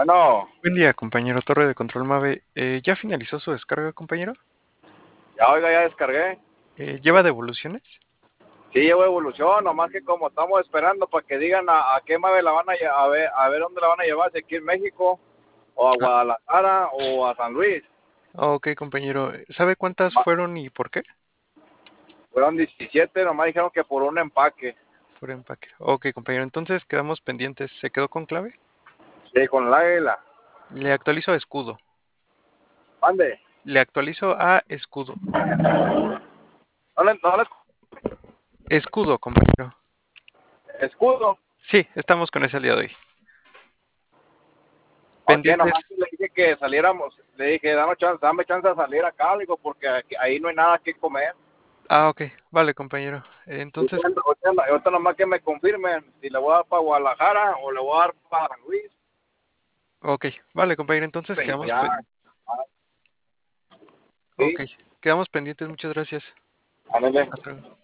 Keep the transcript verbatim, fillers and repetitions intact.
Bueno, Buen día, compañero Torre de Control Mave. Eh, ¿ya finalizó su descarga, compañero? ya oiga, ya descargué. Eh, ¿lleva devoluciones? Sí, llevo evolución, nomás que como estamos esperando para que digan a, a qué Mave la van a, lle- a ver, a ver dónde la van a llevar, si aquí en México, o a Ah, Guadalajara, o a San Luis. ok, compañero. ¿Sabe cuántas Ma- fueron y por qué? Fueron diecisiete, nomás dijeron que por un empaque. Por empaque. Ok, compañero. Entonces quedamos pendientes. ¿Se quedó con clave? Sí, con el águila. Le actualizo a escudo. Mande. Le actualizo a escudo. No le, no le- Escudo, compañero. escudo. Sí, estamos con ese el día de hoy. Ok, nomás Pendientes. que le dije que saliéramos. Le dije, dame chance, dame chance de salir acá, digo, porque aquí- ahí no hay nada que comer. Ah, ok. Vale, compañero. Eh, Y Entonces, ahorita, ahorita ahorita nomás que me confirmen si le voy a dar para Guadalajara o le voy a dar para San Luis. ok. Vale, compañero. Entonces Pues quedamos, ya, pe- ah, ok. sí, Quedamos pendientes. Muchas gracias. ándale. Hasta luego.